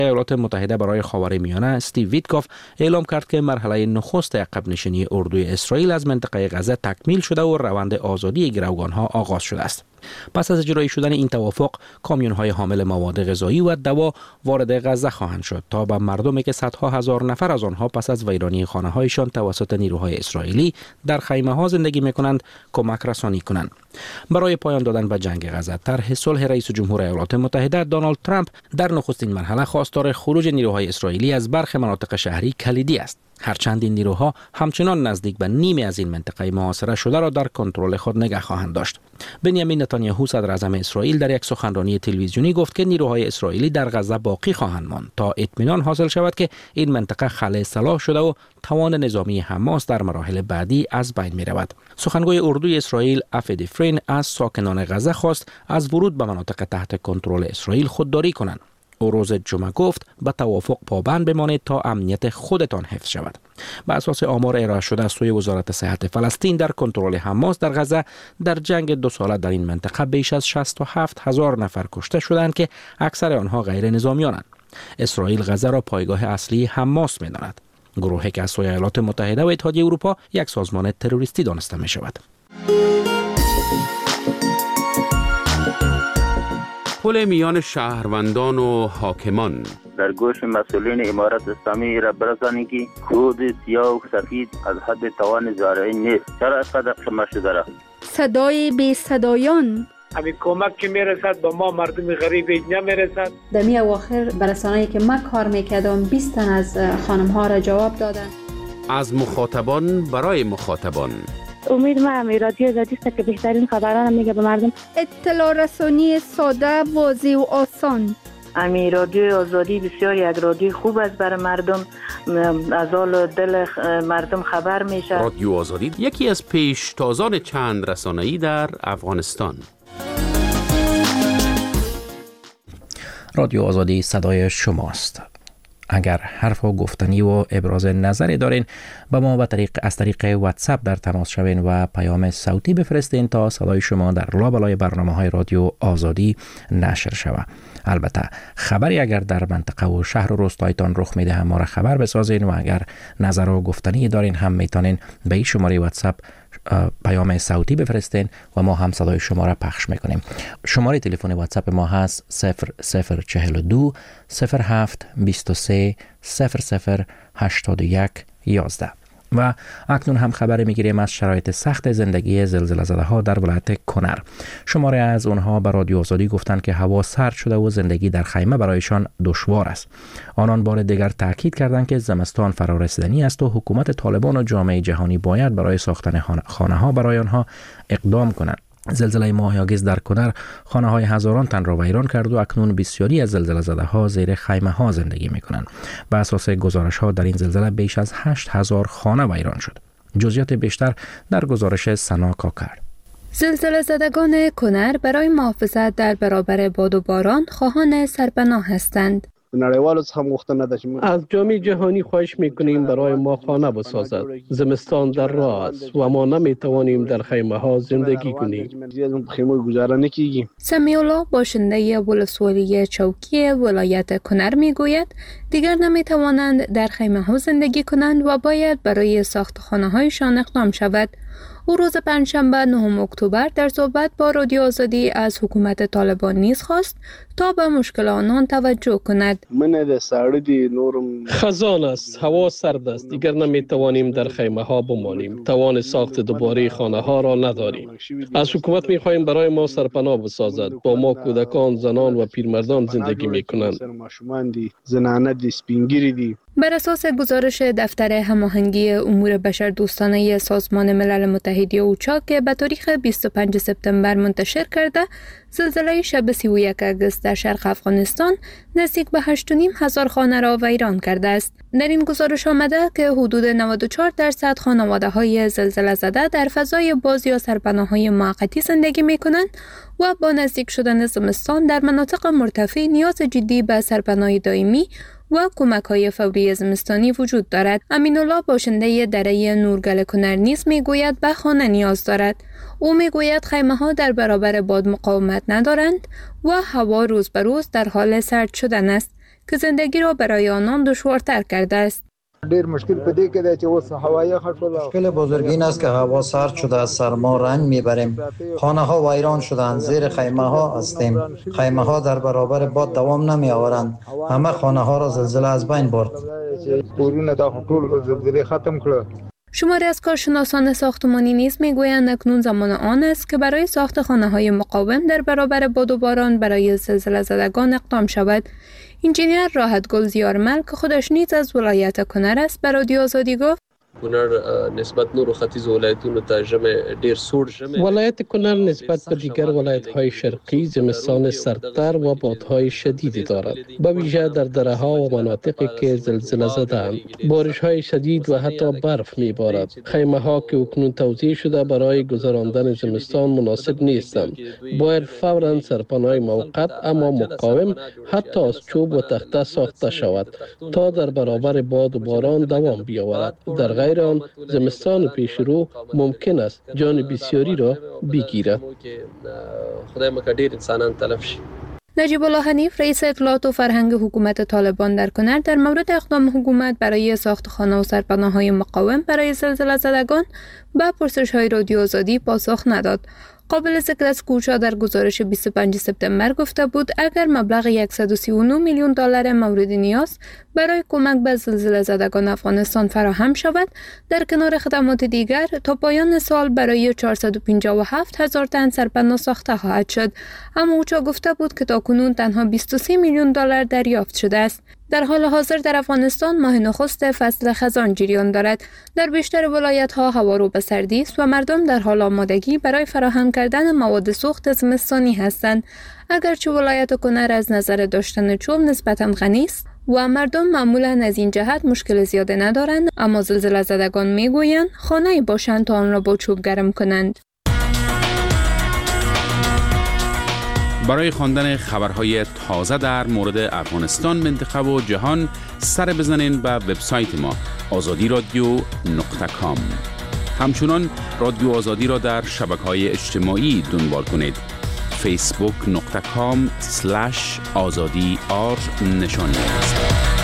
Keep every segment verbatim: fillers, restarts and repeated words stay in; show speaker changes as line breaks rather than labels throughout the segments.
ایالات متحده برای خاورمیانه استیو ویتکاف اعلام کرد که مرحله نخست عقب نشینی اردوی اسرائیل از منطقه غزه تکمیل شده و روند آزادی گروگانها آغاز شده است. پس از اجرایی شدن این توافق، کامیون‌های حامل مواد غذایی و دوا وارد غزه خواهند شد تا به مردمی که صدها هزار نفر از آنها پس از ویرانی خانه‌هایشان توسط نیروهای اسرائیلی در خیمه‌ها زندگی می‌کنند کمک رسانی کنند. برای پایان دادن به جنگ غزه، طرح صلح رئیس جمهور ایالات متحده دونالد ترامپ در نخستین مرحله خواستار خروج نیروهای اسرائیلی از برخی مناطق شهری کلیدی است. هرچند این نیروها همچنان نزدیک به نیمی از این منطقه محاصره شده را در کنترل خود نگه خواهند داشت. بنیامین نتانیاهو صدر اعظم اسرائیل در یک سخنرانی تلویزیونی گفت که نیروهای اسرائیلی در غزه باقی خواهند ماند تا اطمینان حاصل شود که این منطقه خلأ صلاح شده و توان نظامی حماس در مراحل بعدی از بین می رود. سخنگوی اردوی اسرائیل افی دیفرین از ساکنان غزه خواست از ورود به مناطق تحت کنترل اسرائیل خودداری کنند. او روز جمعه گفت به توافق پابند بمانید تا امنیت خودتان حفظ شود. بر اساس آمار ارائه شده از سوی وزارت صحت فلسطین، در کنترل حماس در غزه در جنگ دو ساله در این منطقه بیش از شصت و هفت هزار نفر کشته شدند که اکثر آنها غیر نظامیانند. اسرائیل غزه را پایگاه اصلی حماس می‌داند. گروهی که از سوی ایالات متحده و اتحادیه اروپا یک سازمان تروریستی دانسته می‌شود.
پل میان شهروندان و حاکمان
در گوش مسئولین امارت اسلامی را برسانید که کود سیاه و سفید از حد توان زارعی نیست. چرا اینقدر شما شده را؟
صدای بی صدایان،
همین کمک که میرسد به ما مردم غریب نمیرسد.
در می اواخر برسانه‌ای که من کار میکردم بیست تن از خانم ها را جواب دادن.
از مخاطبان برای مخاطبان.
امید ما همی رادیو آزادی است که بهترین خبران میگه به مردم.
اطلاع رسانی ساده، واضح و آسان.
امی رادیو آزادی بسیار یک رادیو خوب است برای مردم، از حال دل مردم خبر میشه.
رادیو آزادی یکی از پیشتازان چند رسانه‌ای در افغانستان.
رادیو آزادی صدای شماست. اگر حرف و گفتنی و ابراز نظری دارین با ما به طریق از طریق واتساپ در تماس شوین و پیام صوتی بفرستین تا صدای شما در لابلای برنامه‌های رادیو آزادی نشر شود. البته خبری اگر در منطقه و شهر و روستایتان رخ میده هم ما را خبر بسازین و اگر نظر و گفتنی دارین هم میتونین به این شماره واتساپ پیام صوتی بفرستین و ما هم صدای شما را پخش میکنیم. شماره تلفن واتساپ ما هست صفر صفر چهل و دو صفر هفت بیست و سه صفر صفر هشتاد و یک یازده. و اکنون هم خبر میگیریم از شرایط سخت زندگی زلزله زده ها در ولایت کنر. شماره از اونها به رادیو آزادی گفتند که هوا سرد شده و زندگی در خیمه برایشان دشوار است. آنان بار دیگر تاکید کردند که زمستان فرارسیدنی است و حکومت طالبان و جامعه جهانی باید برای ساختن خانه ها برای آنها اقدام کنند. زلزله ماه آگوست در کنر خانه های هزاران تن را ویران کرد و اکنون بسیاری از زلزله زده ها زیر خیمه ها زندگی می کنند. بر اساس گزارش ها در این زلزله بیش از هشت هزار خانه ویران شد. جزئیات بیشتر در گزارش سنا کاکر.
زلزله زدگان کنر برای محافظت در برابر باد و باران خواهان سرپناه هستند.
از جامعه جهانی خواهش میکنیم برای ما خانه بسازد. زمستان در راه است و ما نمیتوانیم در خیمه ها زندگی کنیم.
سمیع الله باشنده ولسوالی چوکی ولایت کنر میگوید دیگر نمیتوانند در خیمه ها زندگی کنند و باید برای ساخت خانه هایشان اقدام شود. او روز پنجشنبه نهم اکتبر در صحبت با رادیو آزادی از حکومت طالبان نیز خواست تا به مشکل آنان توجه کند.
خزان است، هوا سرد است، دیگر نمیتوانیم در خیمه ها بمانیم. توان ساخت دوباره خانه ها را نداریم. از حکومت میخواهیم برای ما سرپناه بسازد. با ما کودکان، زنان و پیرمردان زندگی میکنند.
بر اساس گزارش دفتر هماهنگی امور بشردوستانه سازمان ملل متحد اوچا که به تاریخ بیست و پنجم سپتامبر منتشر کرده، زلزله شب سی و یکم آگوست در شرق افغانستان نزدیک به هشت و نیم هزار خانه را ویران کرده است. در این گزارش آمده که حدود نود و چهار درصد خانواده‌های زلزله زده در فضای باز یا سرپناه‌های موقتی زندگی می‌کنند و با نزدیک شدن زمستان در مناطق مرتفع نیاز جدی به سرپناه دائمی و کمک‌های فوری زمستانی وجود دارد. امین الله باشنده دره نورگل کنر نیز میگوید به خانه نیاز دارد. او میگوید خیمه‌ها در برابر باد مقاومت ندارند و هوا روز به روز در حال سرد شدن است. که زندگی را برای آنان دشوارتر کرده است.
ډیر مشکل پدې کې دی چې اوس هوایی خطر
مشکل بزرگ این است که هوا سرد شده از سرما رنج میبریم. خانه ها ویران شدند، زیر خیمه ها هستیم. خیمه ها در برابر باد دوام نمی آورند. همه خانه ها را زلزله از بین برد.
کورونه دا ټول زلزله ختم کړ.
شماری از کارشناسان ساختمانی نیز میگویند اکنون زمان آن است که برای ساخت خانه‌های مقاوم در برابر باد و باران برای زلزله زدگان اقدام شود. انجینیر راحتگل زیارمل که خودش نیز از ولایت کنر است به رادیو آزادی گفت
کنر نسبت نور ختیځ ولایتونو ته ژمه ډیر سوړ ژمه ولایت کنر نسبت به دیگر ولایت‌های شرقی زمستان سردتر و بادهای شدیدی دارد، به ویژه در دره‌ها و مناطقی که زلزله زده‌اند. بارش‌های شدید و حتی برف می‌بارد. خیمه‌ها که اکنون توزیع شده برای گذراندن زمستان مناسب نیستند. باید فوراً سرپناه موقت اما مقاوم حتی از چوب و تخته ساخته شود تا در برابر باد و باران دوام بیاورد. در غیر آن زمستان پیش رو ممکن است جان بسیاری را بگیرد. خدای مکدیر انسانان تلف شد.
نجیب الله حنیف رئیس اطلاعات و فرهنگ حکومت طالبان در کنر در مورد اقدام حکومت برای ساخت خانه و سرپناه‌های مقاوم برای زلزله زدگان به پرسش‌های رادیو آزادی پاسخ نداد. قابل ذکر است که اوچا در گزارش بیست و پنجم سپتامبر گفته بود اگر مبلغ صد و سی و نه میلیون دلار مورد نیاز برای کمک به زلزله زدگان افغانستان فراهم شود، در کنار خدمات دیگر تا پایان سال برای چهارصد و پنجاه و هفت هزار تن سرپناه ساخته خواهد شد. اما اوچا گفته بود که تاکنون تنها بیست و سه میلیون دلار دریافت شده است. در حال حاضر در افغانستان ماه نخست فصل خزان جریان دارد. در بیشتر ولایت‌ها هوا رو به سردی است و مردم در حال آمادگی برای فراهم کردن مواد سوخت زمستانی هستند. اگرچه ولایت کنر از نظر داشتن چوب نسبتاً غنی است و مردم معمولاً از این جهت مشکل زیاده ندارند، اما زلزله زدگان میگویند خانه‌ای باشند تا آن را با چوب گرم کنند.
برای خواندن خبرهای تازه در مورد افغانستان، منطقه و جهان سر بزنین به وبسایت ما آزادی رادیو نقطه کام. همچنان رادیو آزادی را در شبکه‌های اجتماعی دنبال کنید. فیسبوک نقطه کام سلش آزادی آر نشانی است.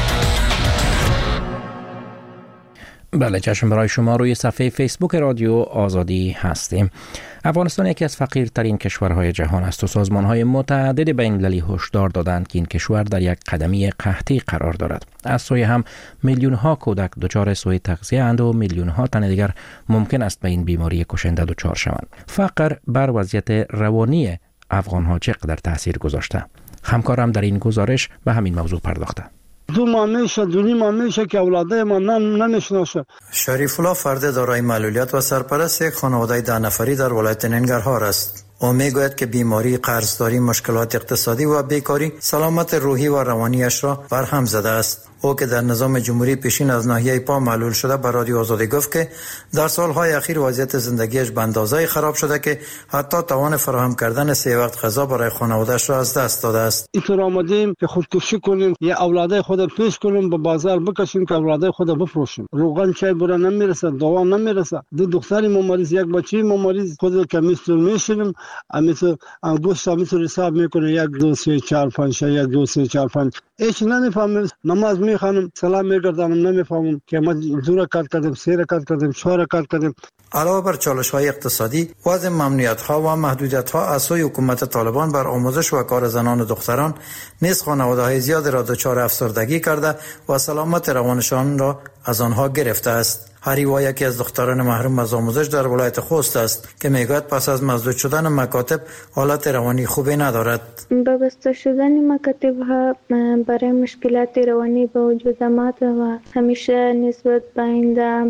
بله، چشم برای شما روی صفحه فیسبوک رادیو آزادی هستیم. افغانستان یکی از فقیرترین کشورهای جهان است و سازمانهای متعدد بین المللی هشدار دادند که این کشور در یک قدمی قحطی قرار دارد. از سوی هم میلیون ها کودک دچار سوء تغذیه اند و میلیون ها تن دیگر ممکن است به این بیماری کشنده دچار شوند. فقر بر وضعیت روانی افغان ها چقدر تاثیر گذاشته؟ همکارم در این گزارش به همین موضوع پرداخته.
دو ماه میشه دو نیم ماه میشه که اولاده ما نمیشناسه.
شریف الله فرد دارای معلولیت و سرپرست یک خانواده ده نفری در ولایت ننگرهار است. او میگوید که بیماری، قرضداری، مشکلات اقتصادی و بیکاری سلامت روحی و روانیش را برهم زده است. او که در نظام جمهوری پیشین از ناحیه پا معلول شده به رادیو آزادی گفت که در سالهای اخیر وضعیت زندگیش به اندازه‌ای خراب شده که حتی توان فراهم کردن سه وقت غذا برای خانواده‌اش را از دست داده است.
اینطور آمدیم که خودکشی کنیم یا اولاده خود پیش کنیم به بازار بکشیم که اولاده خود بفروشیم. روغن چای برا نمیرسه، دوا نمیرسه. دو دختری مریض، یک بچه مریض، خود کمیسر میشیم، امیتو گوشت امیتو حساب میکنه یک دو سه چهار پنج یک دو سه چهار پنج. هیچ نمیفهمم. نماز میخوانم، سلام میگردم، نمیفهمم که ما دو رکعت کردیم، سه رکعت کردیم، چهار رکعت کردیم.
علاوه بر چالش‌های اقتصادی، وضع ممنوعیت‌ها و محدودیت‌ها از سوی حکومت طالبان بر آموزش و کار زنان و دختران نیز خانواده‌های زیاد را دچار افسردگی کرده و سلامت روانشان را از آنها گرفته است. هریوا یکی از دختران محروم از آموزش در ولایت خوست است که میگوید پس از مسدود شدن مکاتب حالت روانی خوبی ندارد.
با بسته شدن مکاتب ها برای مشکلات روانی به وجود آمد و همیشه نسبت به آینده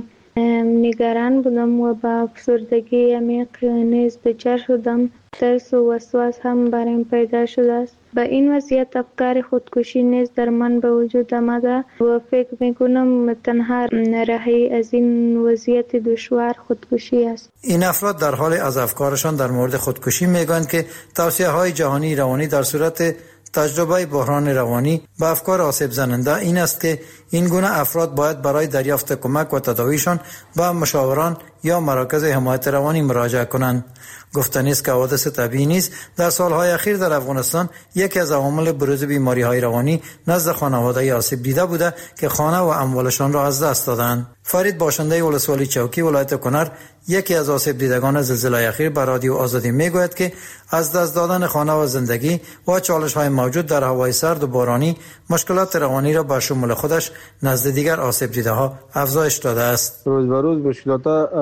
نگران بودم و با افسردگی عمیق نیز دچار شدم. ترس و وسواس هم برایم پیدا شده است. با این وضعیت افکار خودکشی نیز در من به وجود آمده و فکر میکنم تنها راهی از این وضعیت دشوار خودکشی است.
این افراد در حال از افکارشان در مورد خودکشی میگویند که توصیه های جهانی روانی در صورت تجربه بحران روانی به افکار آسیب زننده این است که این گونه افراد باید برای دریافت کمک و تداویشان با مشاوران یا مراکز حمایت روانی مراجعه کنند. گفتنی است که حوادث طبیعی نیز در سالهای اخیر در افغانستان یکی از عوامل بروز بیماری‌های روانی نزد خانواده‌های آسیب دیده بوده که خانه و اموالشان را از دست دادند. فرید باشنده ولسوالی چوکی ولایت کنر، یکی از آسیب دیدگان زلزله اخیر، به رادیو آزادی میگوید که از دست دادن خانه و زندگی و چالش‌های موجود در هوای سرد و بارانی مشکلات روانی را به شمول خودش نزد دیگر آسیب دیده‌ها افزایش داده است.
روز به روز مشکلات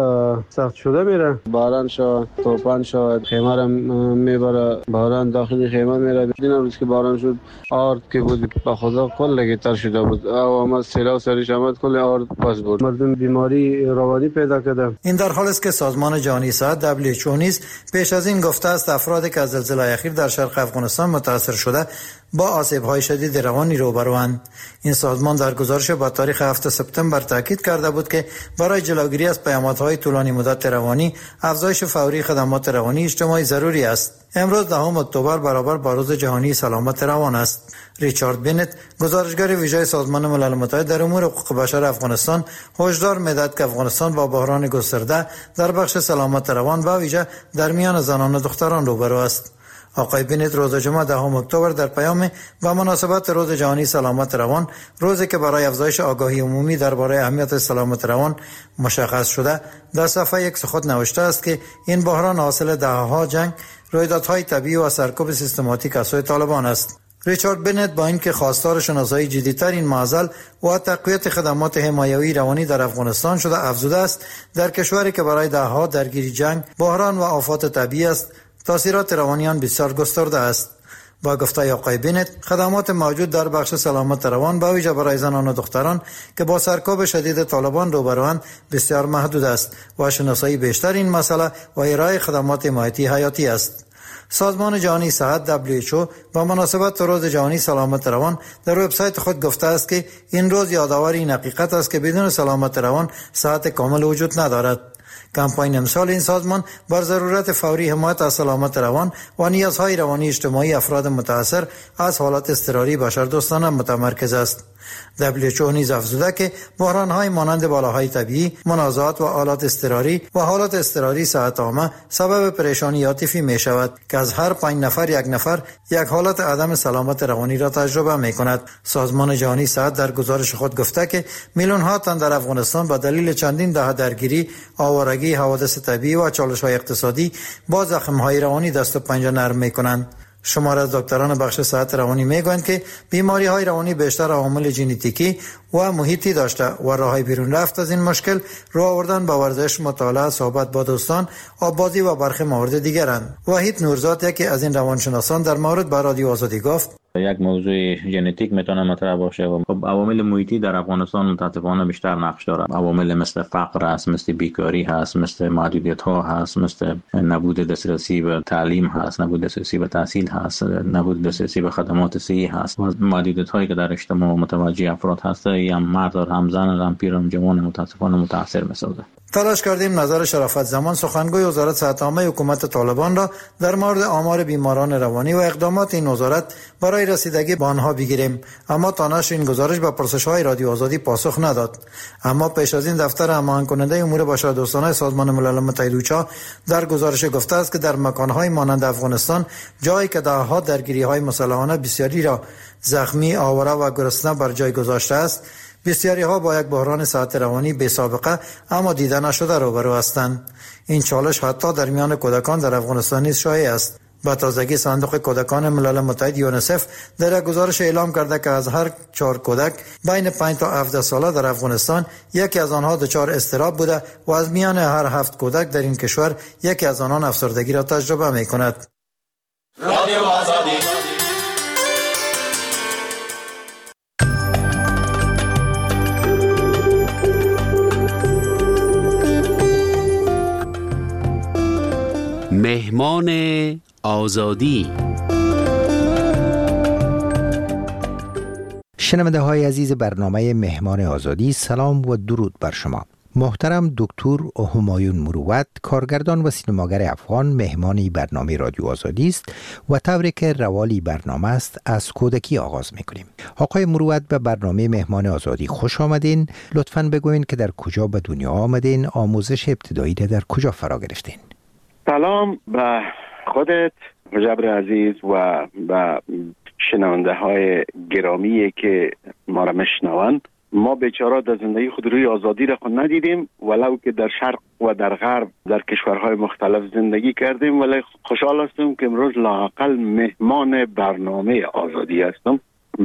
سخت شده میره. باران شد، طوفان شد، خیمه را میبره، باران داخل خیمه میره. این روز که باران شد آرد که بود به خدا کل تر شده بود. آمد سیلاب سرش آمد کل آرد پاس بود. مردم بیماری روانی پیدا کرده.
این در حالی است که سازمان جهانی صحت دبلیو اچ او نیز پیش از این گفته است افرادی که از زلزله اخیر در شرق افغانستان متاثر شده با آسیب‌های شدید روانی روبروند. این سازمان در گزارش با تاریخ هفتم سپتامبر تاکید کرده بود که برای جلوگیری از پیامدهای طولانی مدت روانی افزایش فوری خدمات روانی اجتماعی ضروری است. امروز دهم اکتبر برابر با روز جهانی سلامت روان است. ریچارد بینت، گزارشگر ویژه سازمان ملل متحد در امور حقوق بشر افغانستان، هشدار می‌دهد که افغانستان با بحران گسترده در بخش سلامت روان و ویژه در میان زنان و دختران روبرو است. آقای بینت روز جمعه دهم اکتبر در پیام و مناسبت روز جهانی سلامت روان، روزی که برای افزایش آگاهی عمومی درباره اهمیت سلامت روان مشخص شده، در صفحه یک سخن نوشته است که این بحران حاصل دهه‌ها جنگ، رویدادهای طبیعی و سرکوب سیستماتیک از سوی طالبان است. ریچارد بینت با اینکه خواستار شناسایی جدی‌تر این معضل و تقویت خدمات حمایوی روانی در افغانستان شده، افزوده است در کشوری که برای دهه‌ها درگیر جنگ، بحران و آفات طبیعی است، تاثیرات روانیان بسیار گسترده است. با گفته آقای بینت، خدمات موجود در بخش سلامت روان با ویژه برای زنان و دختران که با سرکوب شدید طالبان روبروند بسیار محدود است و شناسایی بیشتر این مسئله و ارائه خدمات حمایتی حیاتی است. سازمان جهانی صحت دبلیو اچ او با مناسبت روز جهانی سلامت روان در وبسایت خود گفته است که این روز یادآور این حقیقت است که بدون سلامت روان صحت کامل وجود ندارد. کمپاین امسال این سازمان بر ضرورت فوری حمایت از سلامت روان و نیازهای روانی اجتماعی افراد متاثر از حالات اضطراری بشردوستانه متمرکز است. دبلیو اچ او نیز افزوده که بحران‌های مانند بالاهای طبیعی، منازعات و حالات اضطراری و حالات اضطراری صحت عامه سبب پریشانی عاطفی می شود که از هر پنج نفر یک نفر یک حالت عدم سلامت روانی را تجربه می کند. سازمان جهانی صحت در گزارش خود گفته که میلیون ها تن در افغانستان به دلیل چندین دهه درگیری، آوارگی، حوادث طبیعی و چالش‌های اقتصادی با زخم‌های روانی دست و پنجه نرم می‌کنند. شمار از دکتران بخش صحت روانی میگویند که بیماری‌های روانی بیشتر عوامل ژنتیکی و محیطی داشته و راههای بیرون رفت از این مشکل راه آوردن با ورزش، مطالعه، صحبت با دوستان، آببازی و برخی موارد دیگرند. وحید نورزاد، یکی از این روانشناسان، در مورد با رادیو آزادی گفت:
یک موضوع ژنتیک میتونه مطرح باشه و خب عوامل محیطی در افغانستان متاسفانه بیشتر نقش داره. عوامل مثل فقر هست، مثل بیکاری هست، مثل محدودیت ها هست، مثل نبود دسترسی به تعلیم هست، نبود دسترسی به تحصیل هست، نبود دسترسی به خدمات صحی هست. و محدودیت هایی که در اجتماع متوجه افراد هست، هم مرد هم زن هم پیر هم جوان متاسفانه متاثر میسازه.
تلاش کردیم نظر شرافت زمان، سخنگوی وزارت صحت عامه حکومت طالبان را در مورد آمار بیماران روانی و اقدامات این وزارت برای رسیدگی به آنها بگیریم، اما تا نشر این گزارش به پرسش‌های رادیو آزادی پاسخ نداد. اما پیش از این دفتر هماهنگ کننده امور بشردوستانه سازمان ملل متحد اوچا در گزارش گفته است که در مکان‌های مانند افغانستان، جایی که دهه‌ها درگیری‌های مسلحانه بسیاری را زخمی، آواره و گرسنه بر جای گذاشته است، بسیاری ها با یک بحران صحت روانی بی سابقه اما دیده نشده روبرو هستند. این چالش حتی در میان کودکان در افغانستان نیز شایع است. با تازگی صندوق کودکان ملل متحد یونیسف در یک گزارش اعلام کرده که از هر چهار کودک بین پنج تا هفده ساله در افغانستان یکی از آنها دچار اضطراب بوده و از میان هر هفت کودک در این کشور یکی از آنان افسردگی را تجربه می کند. رادیو آزادی.
مهمان آزادی.
شنونده های عزیز برنامه مهمان آزادی، سلام و درود بر شما. محترم دکتر همایون مروت، کارگردان و سینماگر افغان، مهمانی برنامه رادیو آزادی است و طوری که روالی برنامه است از کودکی آغاز میکنیم. آقای مروت، به برنامه مهمان آزادی خوش آمدین. لطفاً بگوین که در کجا به دنیا آمدین، آموزش ابتدایی در کجا فرا گرفتین؟
سلام به خودت مجبر عزیز و به شنونده های گرامی که ما را میشنوند. ما بیچاره در زندگی خود روی آزادی را خود ندیدیم، ولو که در شرق و در غرب در کشورهای مختلف زندگی کردیم، ولی خوشحال هستم که امروز لااقل مهمان برنامه آزادی هستم.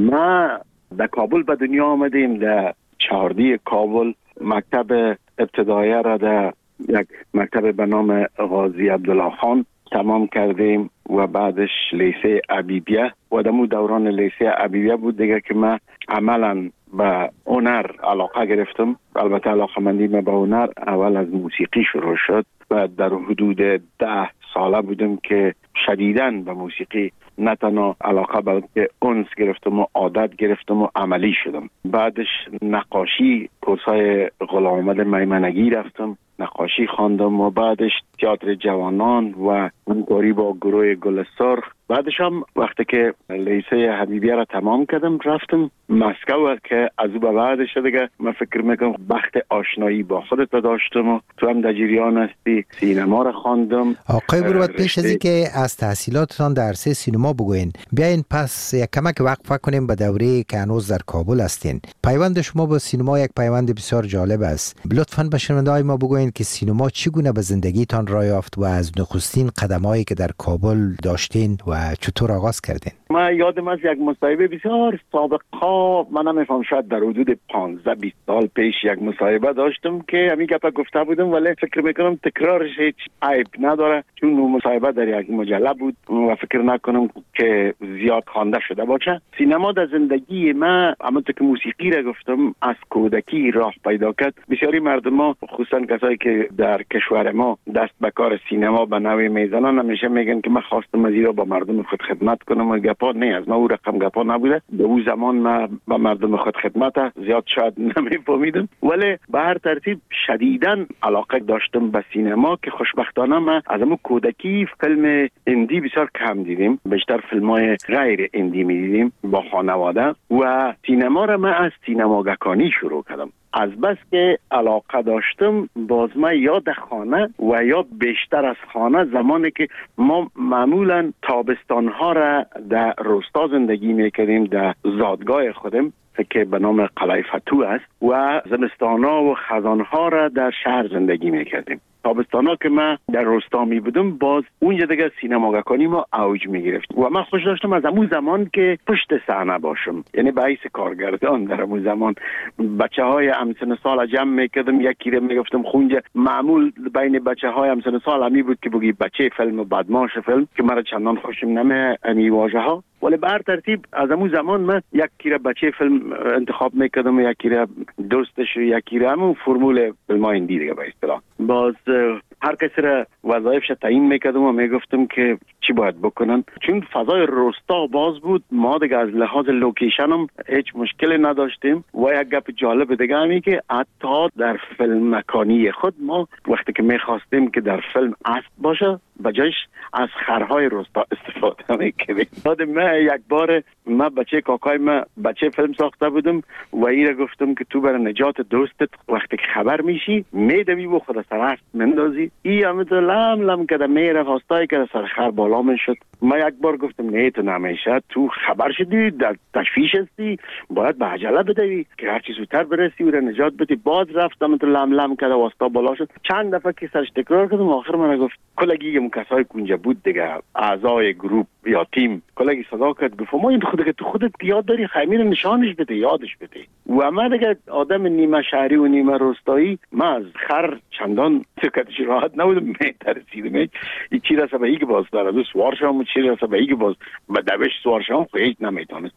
ما در کابل به دنیا آمدیم، در چهاردی کابل مکتب ابتدایی را در یک مکتب به نام غازی عبدالله خان تمام کردیم و بعدش لیسه عبیبیه و دمو دوران لیسه عبیبیه بود دیگه که من عملا به هنر علاقه گرفتم. البته علاقه مندی من به هنر اول از موسیقی شروع شد و در حدود ده ساله بودم که شدیداً به موسیقی نه تنها علاقه بلکه انس گرفتم و عادت گرفتم و عملی شدم. بعدش نقاشی، کورسای غلام محمد میمنگی رفتم، نقاشی خواندم و بعدش تئاتر جوانان و همکاری با گروه گل سرخ. بعدش هم وقتی که لیسه حبیبیه را تمام کردم رفتم مسکو که از او به بعدش دیگه من فکر میکنم بخت آشنایی با خودت داشتم و تو هم در جریان هستی. سینما را خواندم.
آقای مروت، پیش از اینکه از تحصیلاتتان در عرصه سینما بگوین، بیاین پس یک کمک وقفه کنیم به دوره که هنوز در کابل هستین. پیوند شما با سینما یک پیوند بسیار جالب است. لطفاً به شنونده‌های ما بگوین که سینما چگونه به زندگیتان راه یافت و از نخستین قدمایی که در کابل داشتین و چطور آغاز کردین؟
من یادم از یک مصاحبه بسیار سابقا، من نمیفهم شاید در حدود پانزده بیست سال پیش یک مصاحبه داشتم که همین گپا گفته بودم، ولی فکر میکنم تکرارش هیچ عیب نداره چون اون مصاحبه در یک مجله بود و فکر نکنم که زیاد خوانده شده باشه. سینما در زندگی من همونطور که موسیقی را گفتم از کودکی راه پیدا کرد. بسیاری مردم ما خصوصا کسایی که در کشور ما دست به کار سینما به نوعی میزنن همیشه میگن که من خواستم از ایرا با مردم خود خدمت کنم و گپا نه از ما او رقم گپا نبوده. به اون زمان من با مردم خود خدمت زیاد شاید نمیفهمیدم، ولی به هر ترتیب شدیداً علاقه داشتم به سینما که خوشبختانه من از همون کودکی فیلم هندی بسیار کم دیدیم، بیشتر فیلم‌های غیر هندی می‌دیدیم با خانواده و سینما را من از سینماگرانی شروع کردم. از بس که علاقه داشتم باز ما یا در خانه و یا بیشتر از خانه، زمانی که ما معمولا تابستانها را در روستا زندگی میکردیم در زادگاه خودم که به نام قلعه فتوح است و زمستانها و خزانها را در شهر زندگی میکردیم. تابستانا که من در روستا می بودم باز اونجا دیگه سینماگرانی ما اوج می گرفت و من خوش داشتم از همون زمان که پشت صحنه باشم، یعنی به حیث کارگردان در همون زمان بچه های همسن سال جمع می کردم، یکی رو می گفتم خونجا معمول بین بچه های همسن سال همی بود که بگی بچه فیلم و بدماش فیلم که مرا چندان خوشم نمی امی واژه ها، ولی به هر ترتیب از همون زمان من یکی رو بچه فیلم انتخاب می کردم و یکی رو دوستش و یکی رو همون فرمول فیلم های هندی دیگه به اصطلاح. باز هر کسی را وظایفش تعیین میکردم و میگفتم که چی باید بکنن، چون فضای روستا باز بود. ما دیگه از لحاظ لوکیشن هم هیچ مشکلی نداشتیم و یک گپ جالب دیگه همی که حتی در فیلم مکانی خود ما وقتی که میخواستیم که در فیلم اسب باشه بجایش از خرهای روستا استفاده میکردیم. یادم من یک بار من بچه کاکای من بچه فیلم ساخته بودم و ایره گفتم که تو برای نجات دوستت وقتی که خبر میشی میدوی و خود سر اسب مندازی. ای همینطور لم لم کده میره خواستای که سر خر بالا میشد. من یک بار گفتم نه تو نمیشه، تو خبر شدی در تشویش هستی باید به عجله بدوی که هرچی زودتر برسی و نجات بدی. باز رفتم تو لم لم کده واسطا بالا شد. چند دفعه که سرش تکرار کردم آخر من گفت کلگی اون کسای کنجا بود دیگه اعضای گروپ یا تیم کلگی صدا کرد گفت ما این خودت تو خودت یاد داری خمیر نشانش بده یادش بده. و من دیگه آدم نیمه شهری و نیمه روستایی من از خر چندان سکتش راحت نبودم میترسیدم این چی رسه به ایگ باز داره دو سوار شما چی رسه به ایگ باز به دوش سوار شما خیلی نمیتونستم.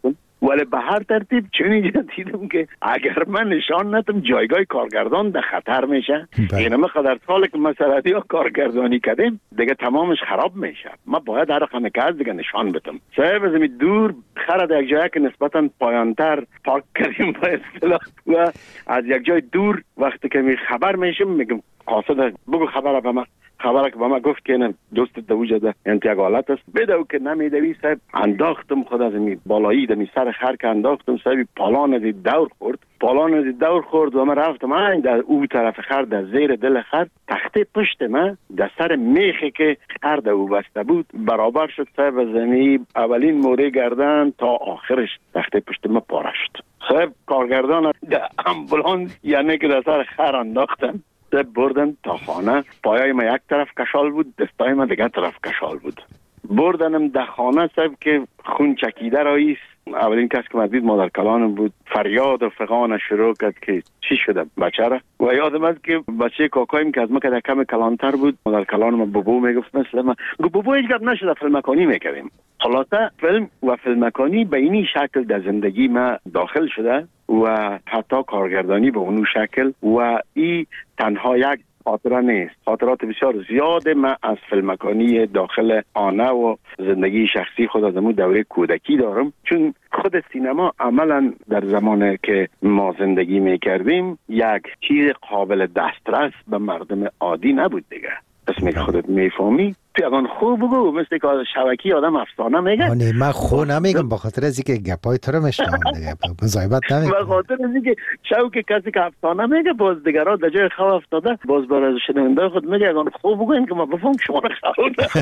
ولی به هر ترتیب چنین دیدم که اگر من نشان ندم جایگاه کارگردان در خطر میشه. این همه قدر سال که مسئله ها کارگردانی کردیم دیگه تمامش خراب میشه. ما باید هر رقم که از دیگه نشان بدم. صاحب از دور خرد یک جایی که نسبتا پایانتر پارک کردیم با اصطلاح و از یک جای دور وقتی که می خبر میشم میگم قاصد بگو خبر به من. خبره که با ما گفت که نه دوست دوجه ده انتیاگ حالت است بدو که نمیدوی صاحب انداختم خود از می بالایی دمی سر خر که انداختم صاحب پالان از دور خورد پالان از دور خورد و من رفتم من در او طرف خر در زیر دل خر تخته پشت من در سر میخی که خر در او بسته بود برابر شد صاحب زمین اولین موره گردن تا آخرش تخته پشت من پاره شد. صاحب کارگردان در امبولانس یعنی که در سر خر انداختم بردن تا خانه. پایای ما یک طرف کشال بود دستای ما دیگه طرف کشال بود. بردنم در خانه صاحب که خون چکیده راییست. اولین کس که مدید مادر کلانم بود فریاد و فغان شروع کرد که چی شده بچه را و یادم است که بچه کاکایم که از ما که کم کلانتر بود مادر کلانم بابو میگفت مثل ما گفت بابو هیچ گپ نشده فیلمکانی میکردیم. خلاصه فیلم و فیلمکانی به اینی شکل در زندگی ما داخل شده و حتی کارگردانی به اونو شکل و ای تنها یک خاطره نیست. خاطرات بسیار زیاد من از فیلمکانی داخل آنه و زندگی شخصی خود از امون دوره کودکی دارم چون خود سینما عملا در زمانی که ما زندگی میکردیم یک چیز قابل دسترس به مردم عادی نبود دیگه. اسمی که خودت میفهمی تو اگان خوب بگو مثل که شبکی آدم افسانه میگه.
آنی من خو نمیگم به خاطر از اینکه گپای تو رو میشنم دیگه مزایبت نمیگم
به خاطر از اینکه شوک کسی که افسانه میگه باز دیگرها در جای خو افتاده باز برای شنونده خود میگه اگان خوب بگو این که ما بفهم شما رو خو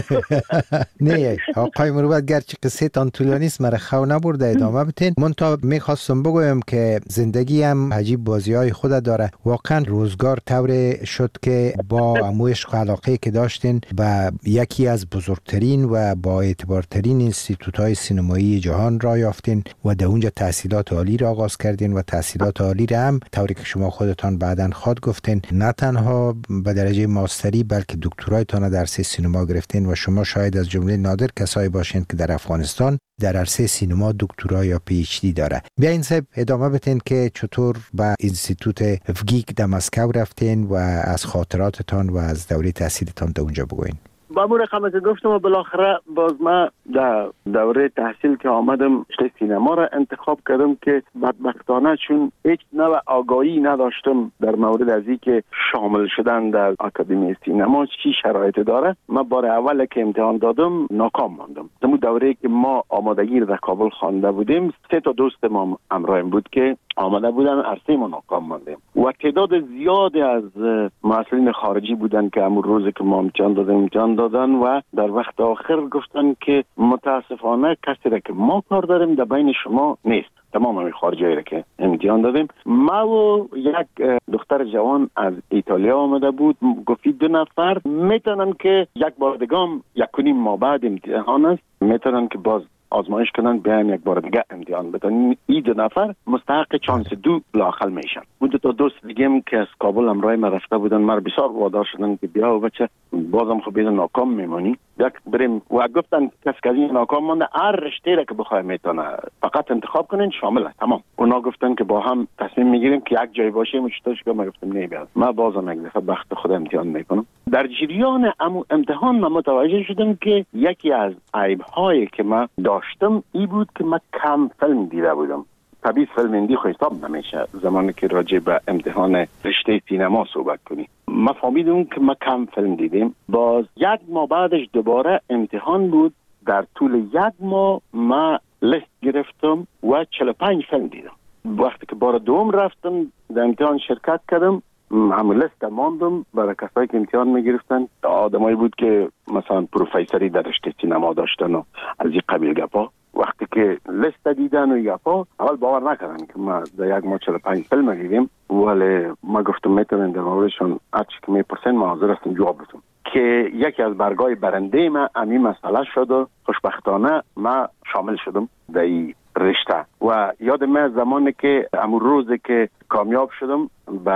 نه آقای مروت گرچه قصه تان طولانی است مرا خو نبرده ادامه بتین. من تا میخواستم بگویم که زندگی هم عجیب بازی های خود داره. واقعا روزگار طور شد که با عموش علاقه که داشتین و یکی از بزرگترین و با اعتبارترین انستیتوت‌های سینمایی جهان را یافتین و در اونجا تحصیلات عالی را آغاز کردین و تحصیلات عالی را هم طوری که شما خودتان بعداً خود گفتین نه تنها به درجه ماستری بلکه دکترایتان در عرصه سینما گرفتین و شما شاید از جمله نادر کسایی باشین که در افغانستان در عرصه سینما دکترا یا پی اچ دی داره. بیاین صاحب ادامه بتین که چطور به انستیتوت افگیک در مسکو رفتین و از خاطراتتان و از دوره تحصیلتان در اونجا بگوین.
با مور خمه که گفتم و بالاخره باز ما در دوره تحصیل که آمدم رشته سینما را انتخاب کردم که بدبختانه چون هیچ نوع آگاهی نداشتم در مورد از این که شامل شدن در آکادمی سینما چی شرایط داره. من بار اول که امتحان دادم ناکام ماندم. در دوره که ما آمادگی در کابل خوانده بودیم سه تا دوست ما همراهم بود که آمده بودن عرصه ما ناکام ماندیم و تعداد زیادی از مسئولین خارجی بودن که همون روز که ما امتحان دادیم امتحان دادن و در وقت آخر گفتن که متاسفانه کسی را که ما کار داریم در بین شما نیست. تمام همین خارجی را که امتحان دادیم ما و یک دختر جوان از ایتالیا آمده بود گفتی دو نفر میتونن که یک بار دیگه یک کنیم ما بعد امتحان است میتونن که باز آزمایش کنن بیایم یک بار دیگه امتحان بدن. این دو نفر مستحق چانس دو لااقل میشن. بود تا دوست دیگه که از کابل همراه ما رفته بودن مر بسیار وادار شدن که بیا و بچه بازم خب بیدن ناکام میمونی یک بریم و گفتن کس که این ناکام مانده هر رشته را که بخواه میتونه فقط انتخاب کنین شامل است تمام. اونا گفتن که با هم تصمیم میگیریم که یک جای باشیم و چطورش که ما گفتم نه بیاد ما بازم یک دفعه بخت خود امتحان میکنم. در جریان امتحان من متوجه شدم که یکی از عیب‌هایی که ما داشتم ای بود که من کم فیلم دیده بودم. طبیعی فیلم هندی خو حساب نمیشه زمانی که راجع به امتحان رشته سینما صحبت کنی. ما فهمیدم که ما کم فیلم دیدیم. باز یک ماه بعدش دوباره امتحان بود. در طول یک ماه ما لیست گرفتم و چهل و پنج فیلم دیدم. وقتی که بار دوم رفتم در امتحان شرکت کردم همون لیست ماندم برای کسایی که امتحان میگرفتن. آدمایی بود که مثلا پروفیسوری در رشته سینما داشتن و از این قبیل گپا. وقتی که لیست دیدن و گپا اول باور نکردن که ما در یک ماه چهل و پنج فیلم دیدیم ولی ما گفتم میتونن در موردشون هرچی که میپرسن ما حاضر هستم جواب بدم که یکی از برگای برنده ما همین مسئله شد و خوشبختانه ما شامل شدم در این رشته. و یاد من زمانی که همون روزی که کامیاب شدم به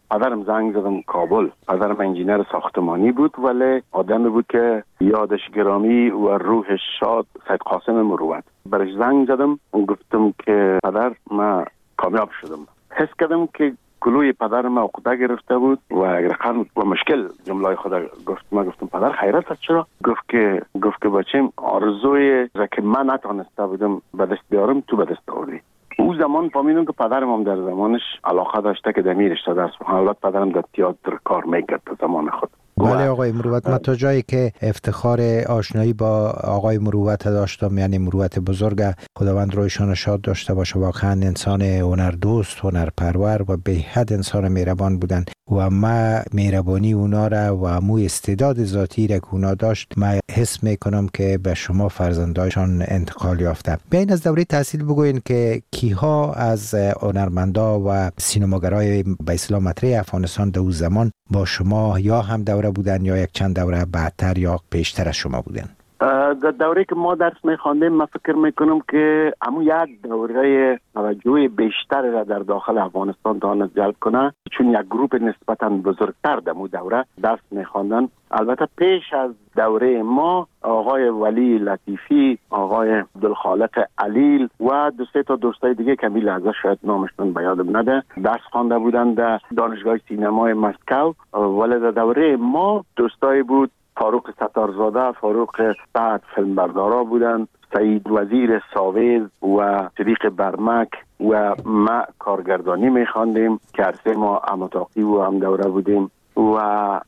پدرم زنگ زدم کابل. پدرم انجینر ساختمانی بود ولی آدمی بود که یادش گرامی و روحش شاد، سید قاسم مروت. برش زنگ زدم و گفتم که پدر من کامیاب شدم. حس کردم که کلوی پدر ما عقده گرفته بود و رقم و مشکل جمله خدا گفت. ما گفتم پدر خیرت است چرا؟ گفت که گفت که بچم آرزوی را که من نتونسته بودم به دست بیارم تو به دست آوردی. او زمان فهمیدم که پدرم هم در زمانش علاقه داشته که در رشته درس بخونه. البته پدرم در تئاتر کار میکرد در زمان خود.
بله آقای مروت، من تا جایی که افتخار آشنایی با آقای مروت داشتم، یعنی مروت بزرگ، خداوند رویشان شاد داشته باشه، واقعا انسان هنردوست، هنرپرور و به حد انسان مهربان بودن و ما مهربانی اونا را و مو استعداد ذاتی را که اونا داشت ما حس میکنم که به شما فرزندایشان انتقال یافته. بیاین از دوره تحصیل بگوین که کیها از هنرمندا و سینماگرای به اصطلاح مطرح افغانستان در اون زمان با شما یا هم دوره بودن یا یک چند دوره بعدتر یا پیشتر از شما بودن؟
در دوره که ما درس میخواندیم من فکر میکنم که همون یک دوره توجه بیشتر را در داخل افغانستان تواند جلب کنه، چون یک گروپ نسبتا بزرگتر در اون دوره درس میخواندن. البته پیش از دوره ما آقای ولی لطیفی، آقای عبدالخالق علیل و دو سه تا دوستای دیگه که می لحظه شاید نامشون به یادم نده درس خوانده بودن در دانشگاه سینمای مسکو. ولی در دوره ما دوستای بود فاروق ستارزاده، فاروق سعد فیلمبردارا بودن، سعید وزیر ساویز و صدیق برمک و ما کارگردانی میخواندیم که عرصه ما اماتاقی و هم دوره بودیم و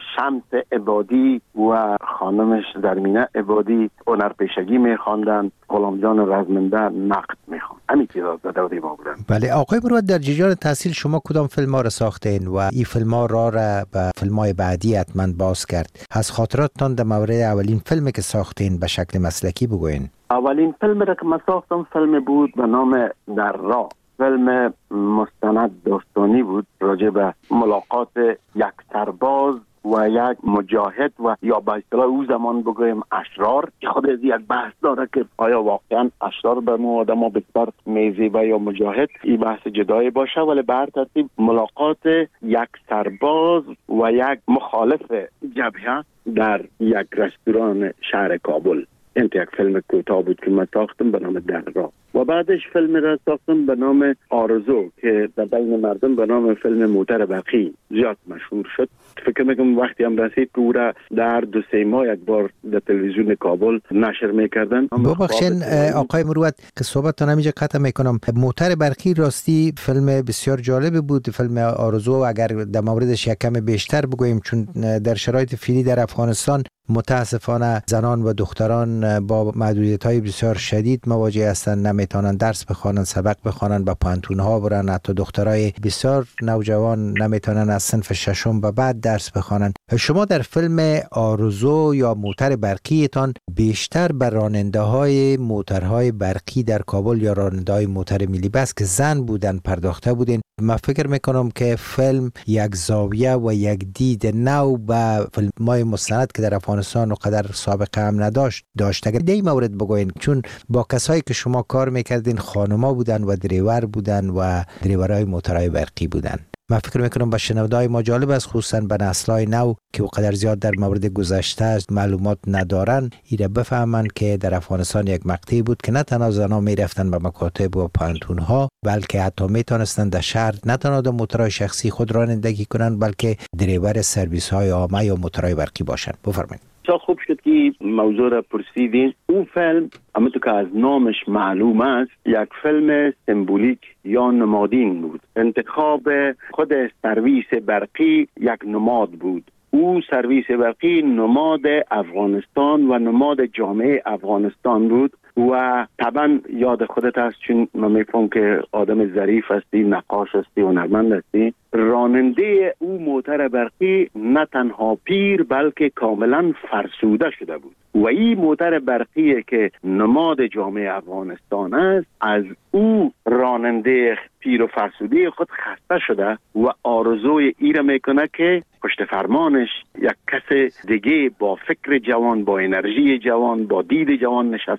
شمس عبادی و خانمش درمینه عبادی هنرپیشگی میخواندن، غلام جان رزمنده نقد میخواند. همین چیزا در دوره ما بودن.
بله آقای مروت، در جریان تحصیل شما کدام فیلم ها را ساختین و این فیلم ها را را به فیلم های بعدی حتما باز کرد؟ از خاطراتتان در مورد اولین فیلمی که ساختین به شکل مسلکی بگوین.
اولین فیلم را که من ساختم فیلم بود به نام در راه. فیلم مستند داستانی بود راجع به ملاقات یک سرباز و یک مجاهد و یا به اصطلاح او زمان بگویم اشرار، که خود از یک بحث داره که آیا واقعا اشرار به ما آدم ها بسیار میزیبه یا مجاهد، این بحث جدایی باشه. ولی بر ترتیب ملاقات یک سرباز و یک مخالف جبهه در یک رستوران شهر کابل. این یک فیلم کوتاه بود که من ساختم به نام در راه و بعدش فیلم را ساختم به نام آرزو که در بین مردم به نام فیلم موتر برقی زیاد مشهور شد. فکر میکنم وقتی هم رسید که او را در دو سه ماه یک بار در تلویزیون کابل نشر میکردن.
ببخشین آقای مروت که صحبتتان همینجا قطع میکنم. موتر برقی راستی فیلم بسیار جالب بود. فیلم آرزو اگر در موردش یک کم بیشتر بگوییم، چون در شرایط فعلی در افغانستان متاسفانه زنان و دختران با محدودیت‌های بسیار شدید مواجه هستند، نمیتونن درس بخوانن، سبق بخوانن، با پانتون‌ها برن. حتی دخترای بسیار نوجوان نمیتونن از صنف ششم و بعد درس بخوانن. شما در فیلم آرزو یا موتر برقیتان بیشتر بر راننده‌های موترهای برقی در کابل یا راننده‌های موتر ملی بس که زن بودن پرداخته بودین. من فکر میکنم که فیلم یک زاویه و یک دید نو به فیلم‌های مستند که در افغانستان و قدر سابقه هم نداشت داشته. در این مورد بگوین، چون با کسایی که شما کار میکردین خانما بودن و دریور بودن و دریورای موترهای برقی بودن. من فکر میکنم با شنونده‌های ما جالب است، خصوصا به نسل‌های نو که قدر زیاد در مورد گذشته معلومات ندارن، ایره بفهمن که در افغانستان یک مقطعی بود که نه تنها زنان میرفتن به مکاتب و پانتون‌ها، بلکه حتی میتونستن در شهر نه تنها در موترهای شخصی خود رانندگی کنن، بلکه دریور سرویس‌های عامه یا موترهای برقی باشن. بفرمایید.
بسیار خوب شد که موضوع را پرسیدین. اون فیلم همونطور که از نامش معلوم است یک فیلم سمبولیک یا نمادین بود. انتخاب خود سرویس برقی یک نماد بود. او سرویس برقی نماد افغانستان و نماد جامعه افغانستان بود و طبعا یاد خودت هست، چون من میفهم که آدم ظریف هستی، نقاش هستی، هنرمند هستی. راننده او موتر برقی نه تنها پیر بلکه کاملا فرسوده شده بود و این موتر برقی که نماد جامعه افغانستان است از او راننده پیر و فرسوده خود خسته شده و آرزوی ای را میکنه که پشت فرمانش یک کس دیگه با فکر جوان، با انرژی جوان، با دید جوان نشسته باشه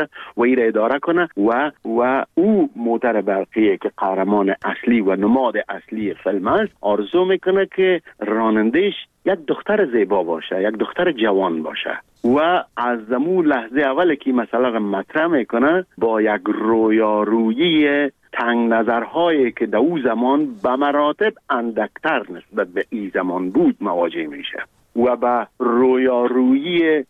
و این را اداره کنه و و او موتر برقی که قهرمان اصلی و نماد اصلی فیلم است آرزو میکنه که رانندش یک دختر زیبا باشه، یک دختر جوان باشه و از زمون لحظه اول که مسئله را مطرح میکنه با یک رویارویی تنگ نظرهایی که در او زمان به مراتب اندکتر نسبت به این زمان بود مواجه میشه و به رویارویی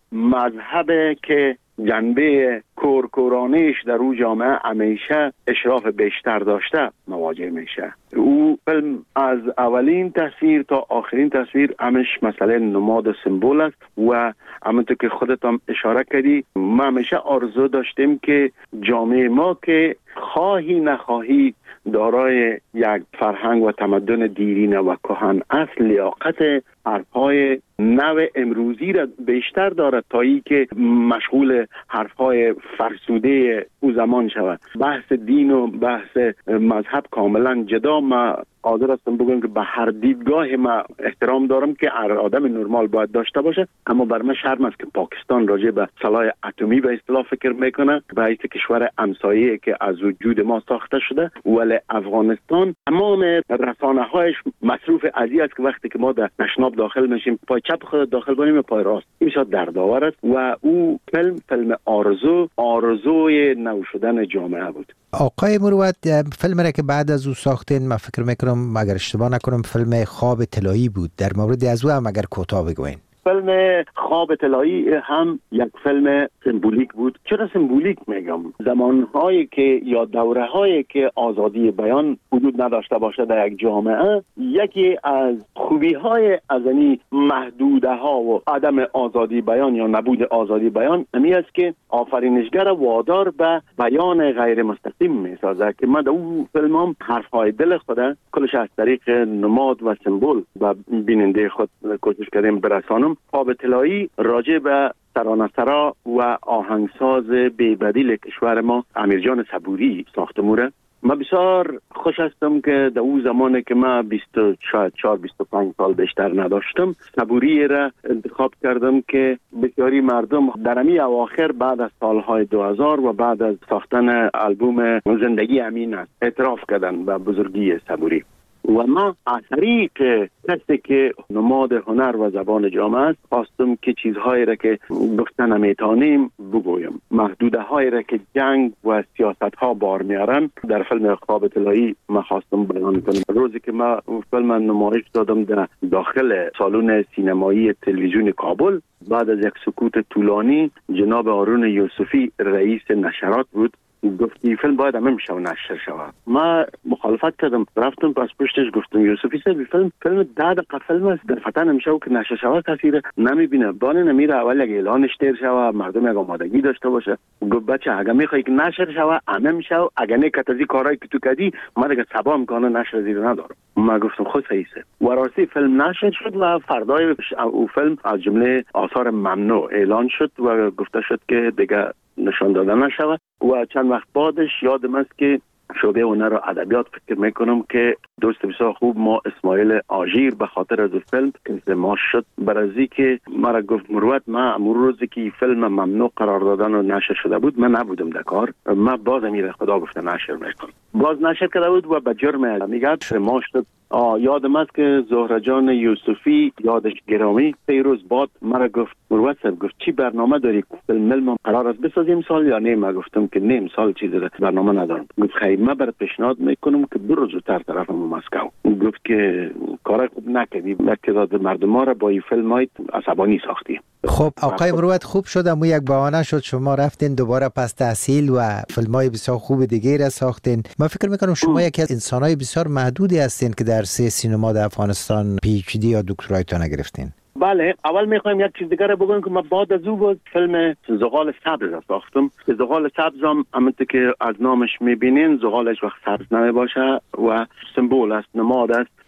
مذهب که جنبه کورکورانیش در او جامعه همیشه اشراف بیشتر داشته مواجه میشه. او فیلم از اولین تصویر تا آخرین تصویر همش مسئله نماد سمبول است و همونطور که خودت هم اشاره کردی ما همیشه آرزو داشتیم که جامعه ما که خواهی نخواهی دارای یک فرهنگ و تمدن دیرینه و کهن اصل لیاقت حرفهای نو امروزی را بیشتر دارد تا ای که مشغول حرفهای فرسوده او زمان شود. بحث دین و بحث مذهب کاملا جدا. ما قادر هستم بگم که به هر دیدگاه ما احترام دارم که هر آدم نرمال باید داشته باشه، اما بر من شرم است که پاکستان راجع به سلاح اتمی به اصطلاح فکر میکنه به حیث کشور همسایه که از وجود ما ساخته شده، ولی افغانستان تمام رسانه هایش مصروف ازی است که وقتی که ما در تشناب داخل میشیم پای چپ خود داخل کنیم و پای راست این شاد دردآور است و او فیلم فیلم آرزو آرزوی نو شدن جامعه بود.
آقای مروت، فیلم را که بعد از او ساختین من فکر میکنم اگر اشتباه نکنم فیلم خواب طلایی بود، در مورد از او هم اگر کوتاه بگوین.
فیلم خواب طلایی هم یک فیلم سمبولیک بود. چرا سمبولیک میگم؟ زمانهایی که یا دوره‌هایی که آزادی بیان وجود نداشته باشه در یک جامعه، یکی از خوبی‌های از این محدوده‌ها و عدم آزادی بیان یا نبود آزادی بیان همین است که آفرینشگر وادار به بیان غیر مستقیم میسازه که من در اون فیلم هم حرف‌های دل خود کلش از طریق نماد و سمبول و بیننده خود کوشش کردیم برسانم. خواب طلایی راجع به ترانه‌سرا و آهنگساز بی‌بدیل کشور ما امیرجان صبوری ساخته موره. من بسیار خوش هستم که در اون زمانی که من بیست و چهار بیست و پنج سال بیشتر نداشتم صبوری را انتخاب کردم که بسیاری مردم در همین اواخر بعد از سالهای دو هزار و بعد از ساختن آلبوم زندگی امین است اعتراف کردن به بزرگی صبوری و ما از طریق کسی که نماد هنر و زبان جامعه است خواستم که چیزهایی را که گفتن نمیتونیم بگویم، محدوده هایی را که جنگ و سیاست ها بار میارن در فیلم خواب طلایی ما خواستم بیان کنم. روزی که ما فیلم نمایش دادم در داخل سالن سینمایی تلویزیون کابل، بعد از یک سکوت طولانی جناب هارون یوسفی رئیس نشرات بود گفتی فیلم باید همه میشه و نشر شود. ما مخالفت کردم، رفتم پس پشتش گفتم یوسفی صاحب فیلم فیلم ده دقیقه فیلم است، در فتن نمیشه و که نشر شود کسی نمیبینه، بانه نمیره اول یک اعلانش تیر شود مردم یک آمادگی داشته باشه. گفت بچه اگه میخوای که نشر شود همه میشه و اگه نه کتازی کارهایی که تو کردی ما دیگه سبا میکنه نشر زیر ندارم. ما گفتم خود صحیحه و راستی فیلم نشر شد و فردای او فیلم از جمله آثار ممنوع اعلان شد و گفته شد که دیگه نشان داده نشود و چند وقت بعدش یادم است که شعبه هنر و ادبیات فکر میکنم که دوست بسیار خوب ما اسماعیل آژیر به خاطر از فیلم که ما شد برازی که مرا گفت مروت ما امور روزی که فیلم ممنوع قرار دادن و نشر شده بود من نبودم در کار، ما باز امیر خدا گفته نشر میکنم، باز نشر کرده بود و به جرم میگه ما شد. یادم است که زهره جان یوسفی یادش گرامی سه روز بعد مرا گفت مروت صاحب گفت چی برنامه داری فیلم ما قرار است بسازیم سال یا نه؟ ما گفتم که نیم سال چیزی برنامه ندارم. گفت خیر من برات پیشنهاد میکنم که برو زودتر طرف مسکو. گفت که کار خوب نکردی، تعداد مردم را با این فیلم های عصبانی ساختی.
خب آقای مروت خوب شد امو یک بهانه شد شما رفتین دوباره پس تحصیل و فیلم های بسیار خوب دیگه را ساختین. من فکر میکنم شما یکی از انسانای بسیار محدودی هستین که در سه سینما در افغانستان پی اچ دی یا دکترایتون گرفتین.
بله، اول میخوایم یک چیز دیگه رو بگم که من بعد از او بود فیلم زغال سبز ساختم. زغال سبز هم همونطور که از نامش میبینین زغالش وقت سبز نمی باشه و سمبول است، نماد است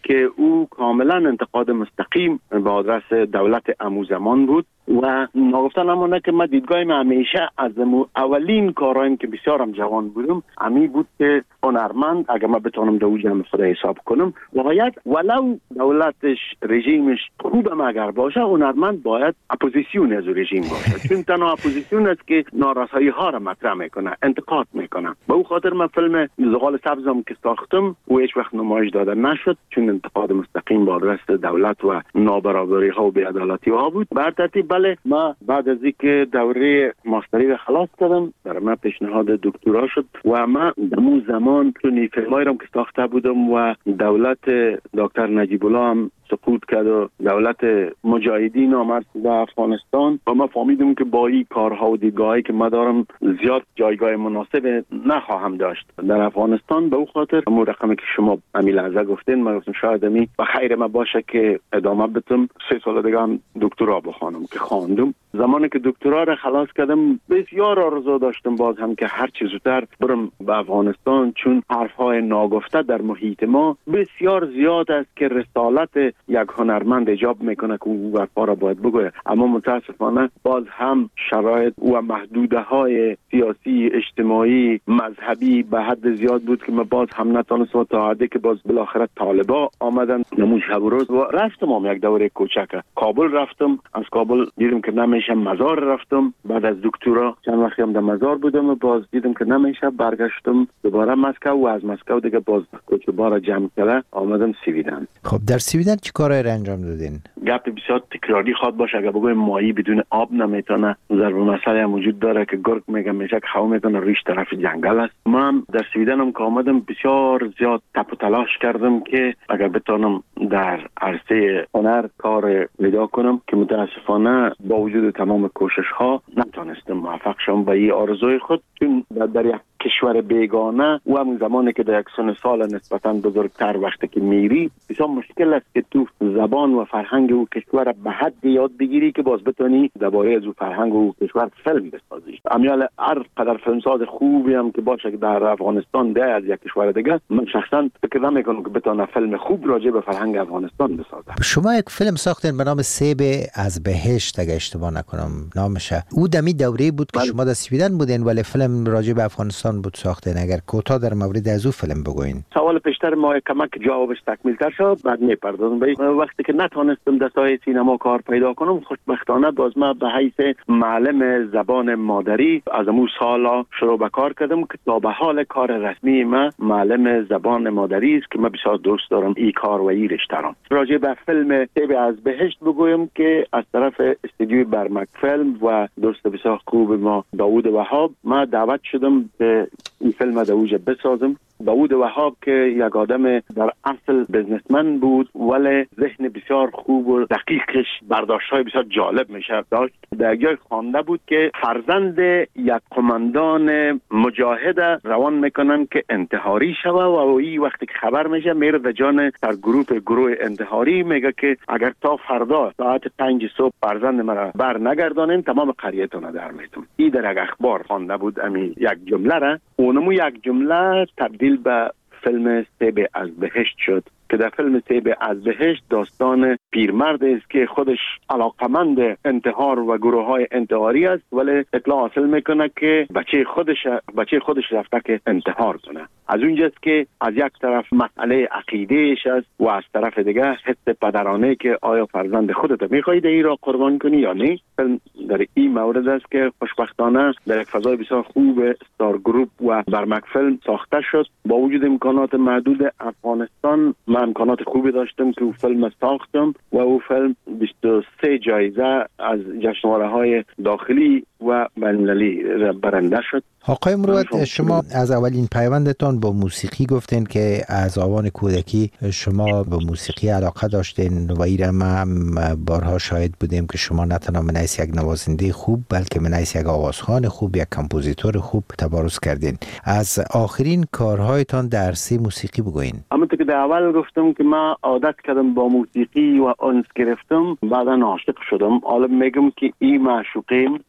که او کاملا انتقاد مستقیم به آدرس دولت امو زمان بود و ناگفتن همونه که من دیدگاهیم همیشه از اولین کارهایم که بسیارم جوان بودم امی بود که هنرمند اگر من بتونم دو جمع خدا حساب کنم باید ولو دولتش رژیمش خوبم اگر باشه هنرمند باید اپوزیسیون از رژیم باشه چون تنها اپوزیسیون است که نارسایی ها را مطرح میکنه انتقاد میکنه. به او خاطر من فیلم زغال سبزم که ساختم و هیچ وقت نمایش داده نشد چون انتقاد مستقیم با آدرس دولت و نابرابری ها و بی‌عدالتی ها بود. بر ترتیب بله ما بعد از اینکه دوره ماستری را خلاص کردم در من پیشنهاد دکترا شد و ما در زمان چون فیلمایی را که ساخته بودم و دولت دکتر نجیب الله هم سقوط کرد و دولت مجاهدین آمد به افغانستان و ما فهمیدیم که با این کارها و دیدگاهی که ما دارم زیاد جایگاه مناسب نخواهم داشت در افغانستان. به او خاطر همون رقمی که شما امی لحظه گفتین ما گفتم شاید امی به خیر ما باشه که ادامه بدم سه سال دیگه هم دکترا بخوانم که خواندم. زمانی که دکترا را خلاص کردم بسیار آرزو داشتم باز هم که هر چه زودتر برم به افغانستان چون حرفهای ناگفته در محیط ما بسیار زیاد است که رسالت یک هنرمند ایجاب میکنه که او برپا را باید بگوید، اما متاسفانه باز هم شرایط و محدوده های سیاسی اجتماعی مذهبی به حد زیاد بود که ما باز هم نتونستم تا حدی که باز بالاخره طالبا آمدن نمون شب و روز و رفتم هم یک دوره کوچک کابل رفتم. از کابل دیدم که نمیشه مزار رفتم. بعد از دکترا چند وقتی هم در مزار بودم و باز دیدم که نمیشه برگشتم دوباره مسکو و از مسکو دیگه باز کوچبارا جمع کرده آمدم سویدن.
خب در سویدن چی کارهای را انجام دادین؟
گپ بسیار تکراری خواد باشه اگر بگویم ماهی بدون آب نمیتونه. ضرب مسئله هم وجود داره که گرگ میگه میشه که هوا میتونه ریش طرف جنگل است. من در سویدن هم که آمدم بسیار زیاد تپ و تلاش کردم که اگر بتونم در عرصه هنر کار پیدا کنم که متاسفانه با وجود تمام کوشش ها نتونستم موفق شم به این آرزوی خود چون در یک کشور بیگانه و همون زمانی که در یک سن سال نسبتاً بزرگتر وقتی که میری بسیار مشکل است که تو زبان و فرهنگ او کشور به حد یاد بگیری که باز بتونی درباره از او فرهنگ و کشور فیلم بسازی. امیال هر قدر فیلمساز خوبی هم که باشه که در افغانستان ده از یک کشور دیگه من شخصا فکر نمیکنم که بتونه فیلم خوب راجع به فرهنگ افغانستان بسازه.
شما یک فیلم ساختین به نام سیب از بهشت اگه اشتباه نکنم نامشه. او دمی دوره بود که بل... شما در سویدن بودین ولی فیلم راجع به افغانستان بود ساختین. اگر کوتاه در مورد از او فیلم بگوین.
سوال پیشتر ما کمک جوابش تکمیل تر شد بعد میپردازم به وقتی که نتونستم در ساحه سینما کار پیدا کنم خوشبختانه باز ما به حیث معلم زبان مادری از امو سالا شروع به کار کردم که تا به حال کار رسمی ما معلم زبان مادری است که من بسیار دوست دارم این کار و این رشته را. راجع به فیلم سیب از بهشت بگویم که از طرف استودیوی برمک فیلم و دوست بسیار خوب ما داوود وهاب ما دعوت شدم که این فیلم در اوج بسازم. داوود وهاب که یک آدم در اصل بزنسمن بود ولی ذهن بسیار خوب و دقیقش برداشت‌های بسیار جالب میشه داشت. در جای خوانده بود که فرزند یک قماندان مجاهد روان میکنن که انتحاری شوه و این وقتی که خبر میشه میره در جان در گروه گروه انتحاری میگه که اگر تا فردا ساعت پنج صبح فرزند مرا بر نگردانین تمام قریتون در میتون. این در یک اخبار خوانده بود امی یک جمله را اونمو یک جمله تبدیل به فیلم سیب از بهشت شد که در فیلم سیب از بهشت داستان پیرمرد است که خودش علاقمند انتحار و گروه های انتحاری است ولی اطلاع حاصل میکنه که بچه خودش بچه خودش رفته که انتحار کنه. از اونجاست که از یک طرف مسئله عقیدهش است و از طرف دیگه حس پدرانه که آیا فرزند خودت میخواهی این را قربان کنی یا نه. فیلم در این مورد است که خوشبختانه در یک فضای بسیار خوب استار گروپ و برمک فیلم ساخته شد. با وجود امکانات محدود افغانستان من امکانات خوبی داشتم که او فیلم ساختم و او فیلم بیست و سه جایزه از جشنواره‌های داخلی و بین‌المللی برنده شد.
آقای مروت شما از اولین پیوندتان با موسیقی گفتین که از آوان کودکی شما به موسیقی علاقه داشتین و ایرم هم بارها شاهد بودیم که شما نه تنها منیس یک نوازنده خوب بلکه منیس یک آوازخوان خوب یک کمپوزیتور خوب تبارز کردین. از آخرین کارهایتان در عرصه موسیقی بگوین.
همونطور که در اول گفتم که من عادت کردم با موسیقی و انس گرفتم بعدا عاشق شدم. حالا میگم که این معشوقیم در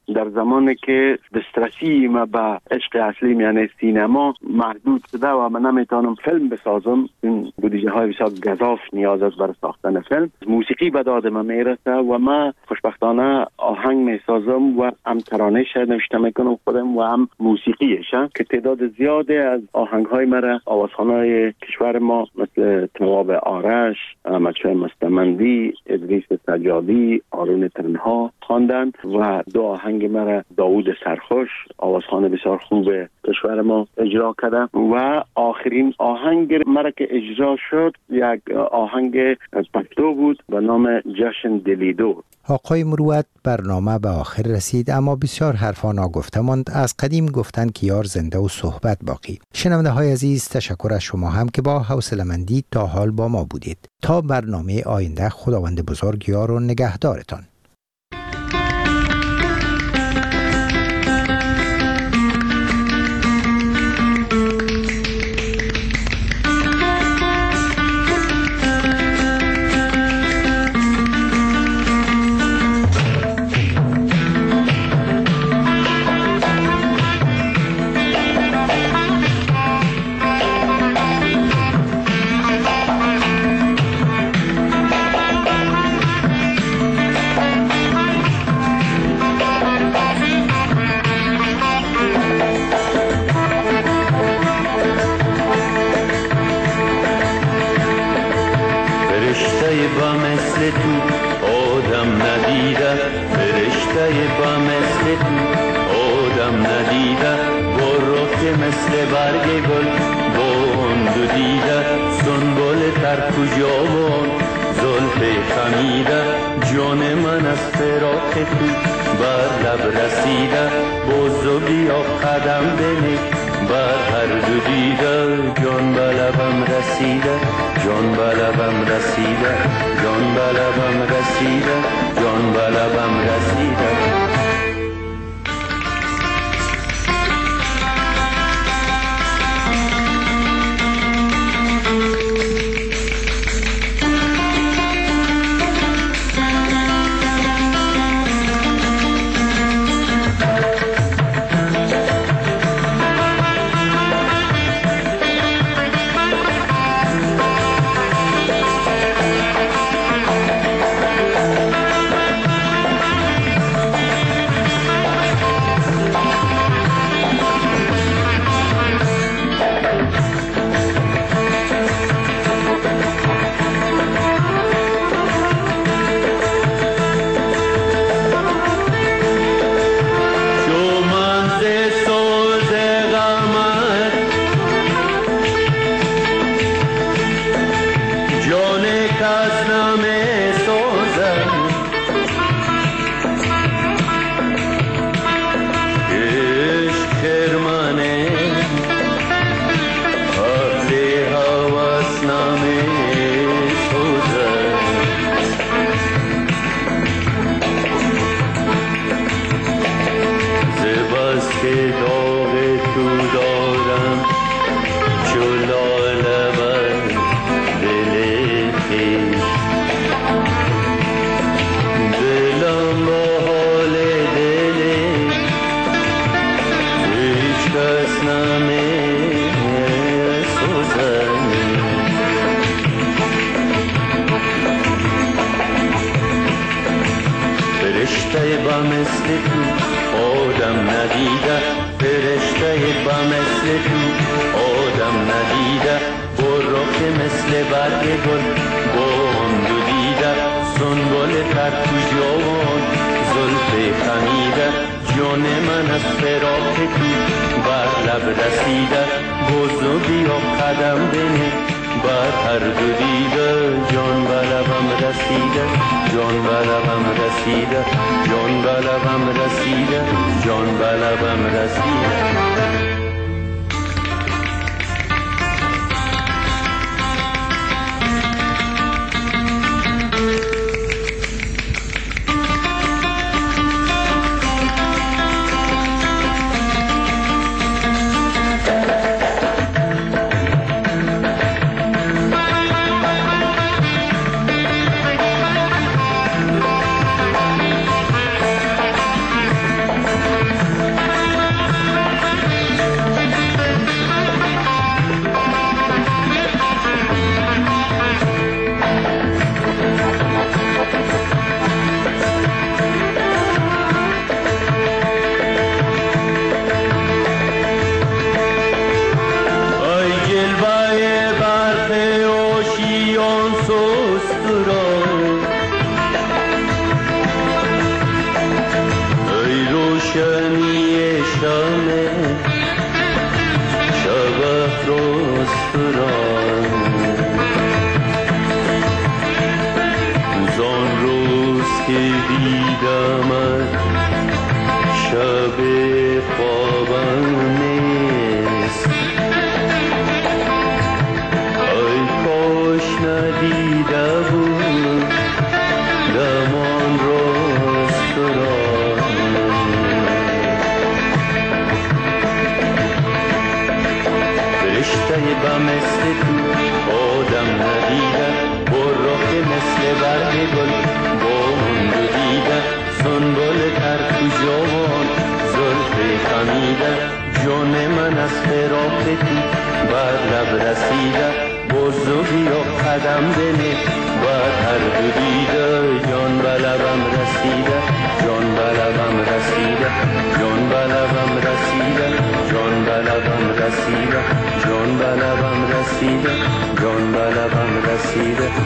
زمانی که دسترسی ما به عشق اصلی یعنی سینما محدود شده و من نمیتونم فیلم بسازم، این بودجه های بسیار گزاف نیاز است برای ساختن فیلم، موسیقی به داد من میرسه و من خوشبختانه آهنگ میسازم و هم ترانه‌اش نوشته میکنم خودم و هم موسیقیش، که تعداد زیاده از آهنگ های مرا آوازخوان‌های کشور ما مثل تواب آرش، احمدشاه مستمندی، ادریس سجادی، آرون تنها خواندن و دو آهنگ مرا داوود سرخوش آوازخوان بسیار خوب کشور ما اجرا کرده و آخرین آهنگ مرا که اجرا شد یک آهنگ پشتو بود به نام جشن دلیدو.
آقای مروت، برنامه به آخر رسید، اما بسیار حرفا ناگفته ماند. از قدیم گفتند که یار زنده و صحبت باقی. شنونده های عزیز، تشکر از شما هم که با حوصله‌مندی تا حال با ما بودید. تا برنامه آینده، خداوند بزرگ یار و نگهدارتان.
گل با من دیده سنبال تر تو جوان زلف خمیده جان من از فراق تو بر لب رسیده بزرگی و قدم بنه بر هر دو دیده جان به لبم رسیده جان به لبم رسیده جان به لبم رسیده جان به لبم رسیده جان به لبم رسیده جان به لبم رسیده